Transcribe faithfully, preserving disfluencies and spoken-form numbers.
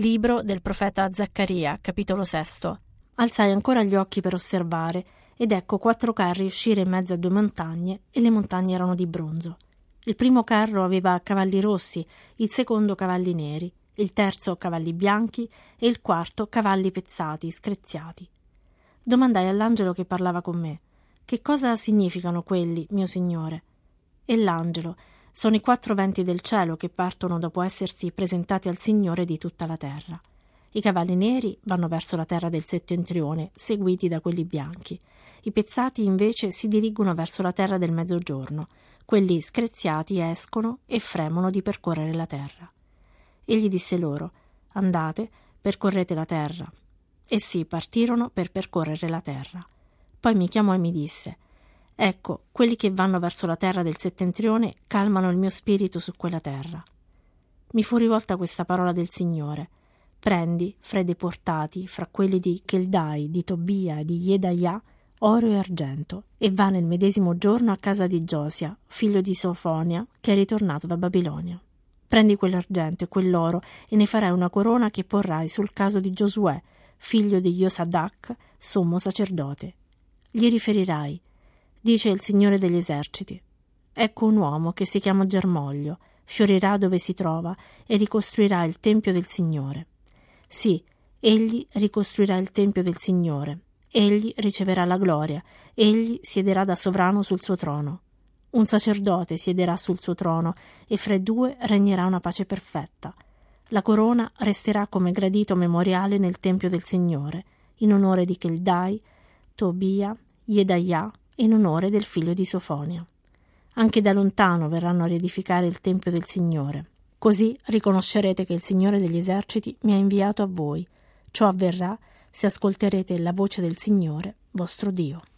Libro del profeta Zaccaria, capitolo sesto. Alzai ancora gli occhi per osservare, ed ecco quattro carri uscire in mezzo a due montagne, e le montagne erano di bronzo. Il primo carro aveva cavalli rossi, il secondo cavalli neri, il terzo cavalli bianchi e il quarto cavalli pezzati, screziati. Domandai all'angelo che parlava con me: «Che cosa significano quelli, mio signore?» E l'angelo: «Sono i quattro venti del cielo che partono dopo essersi presentati al Signore di tutta la terra. I cavalli neri vanno verso la terra del settentrione, seguiti da quelli bianchi. I pezzati invece si dirigono verso la terra del mezzogiorno. Quelli screziati escono e fremono di percorrere la terra». Egli disse loro: «Andate, percorrete la terra». Essi partirono per percorrere la terra. Poi mi chiamò e mi disse: «Ecco, quelli che vanno verso la terra del settentrione calmano il mio spirito su quella terra». Mi fu rivolta questa parola del Signore: «Prendi, fra i deportati, fra quelli di Cheldai, di Tobia e di Jedaiah, oro e argento, e va nel medesimo giorno a casa di Giosia, figlio di Sofonia, che è ritornato da Babilonia. Prendi quell'argento e quell'oro e ne farai una corona che porrai sul caso di Giosuè, figlio di Josadac, sommo sacerdote. Gli riferirai: dice il Signore degli eserciti, ecco un uomo che si chiama Germoglio, fiorirà dove si trova e ricostruirà il tempio del Signore. Sì, egli ricostruirà il tempio del Signore, egli riceverà la gloria, egli siederà da sovrano sul suo trono. Un sacerdote siederà sul suo trono e fra i due regnerà una pace perfetta. La corona resterà come gradito memoriale nel tempio del Signore, in onore di Cheldai, Tobia, Jedaiah, in onore del figlio di Sofonia. Anche da lontano verranno a riedificare il tempio del Signore. Così riconoscerete che il Signore degli eserciti mi ha inviato a voi. Ciò avverrà se ascolterete la voce del Signore, vostro Dio».